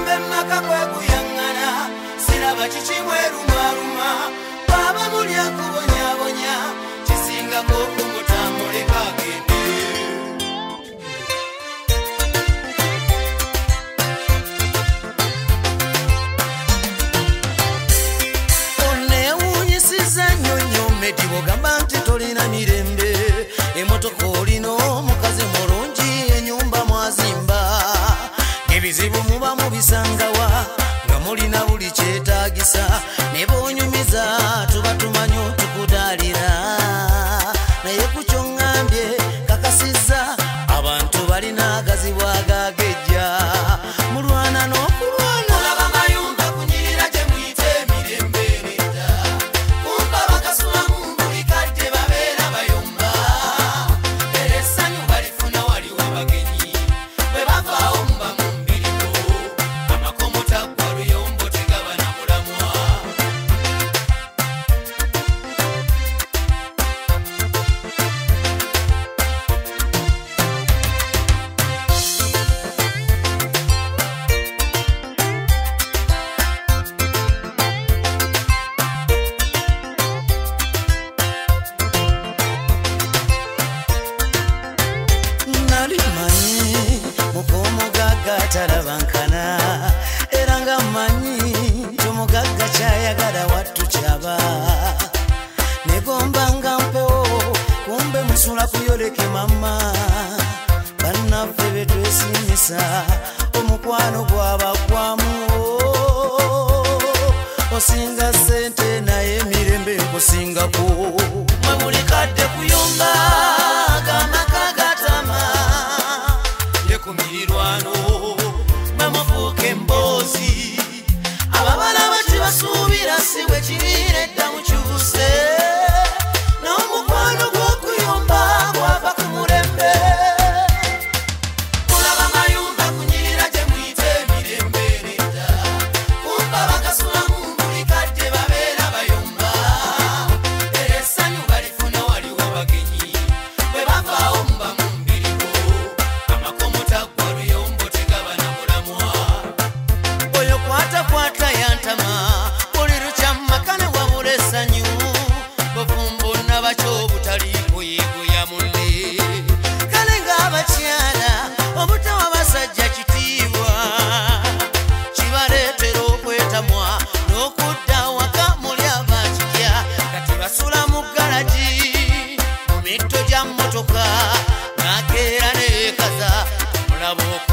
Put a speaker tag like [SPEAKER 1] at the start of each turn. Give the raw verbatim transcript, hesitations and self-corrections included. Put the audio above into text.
[SPEAKER 1] mirembe maka kwekuyangana siraba kichimwerumaruma baba mulya kubonyabonya kisinga kokumutambuleka agende onewunyisiza nyonyo medibogamba nti tolina mirembe emotoka olino mukazi mulungi enyumba mwazimba ebizibu muba mubisangawa nga mulina buli kyetaagisa ne bonyumiza tuba tumanyi otukudaalira naye ku kyoŋŋambye kakasizza abantu balina agazibu agagejja mulwana n'okulwana olaba mayumba kunyirira gye muyite emirembe nedda kumba bakasula mu mbulikadde babeera bayomba era essanyu balifuna waliwo bagenyi bwe bavaawo muba mu mbiriko amakomota gwa luyombo tegaba na mulamwa nali manyi mukomugagga talabankana era nga manyi tomugagga kyayagala wattu kyaba negombanga mpewo kumbe musula kuyoleke mama bannaffe betwesimisa omukwano gwabagwamu osinga sente naye emirembe nkusingako mwe mulikadde kuyomba gamaka gatama yekumirirwano mwe mufuuka emboozi ababala bakibasuubira si bwe kiriira edda mukyuse n'omukwano gw'okuyomba gwava ku mulembe mulaba mayumba kunyirira gye muyite emirembe nedda kumba bakasula mu mbulikadde babeera bayomba era essanyu balifuna waliwo bagenyi bwe bavaawo muba mu mbiriko amakomota gwa luyombo tegaba na mulamwa oyo kwatakwata yantama buli lukya mmakane wabula essanyu bufumbo nabakyo butaliiko yeegoya munne kale ng'abakyala obutawa basajja kitiibwa kibaleetera okwetamwa n'okudda waka muli abakitya kati basula mu galagi mu mitto gya mmotoka n'akeera neekaza mulaba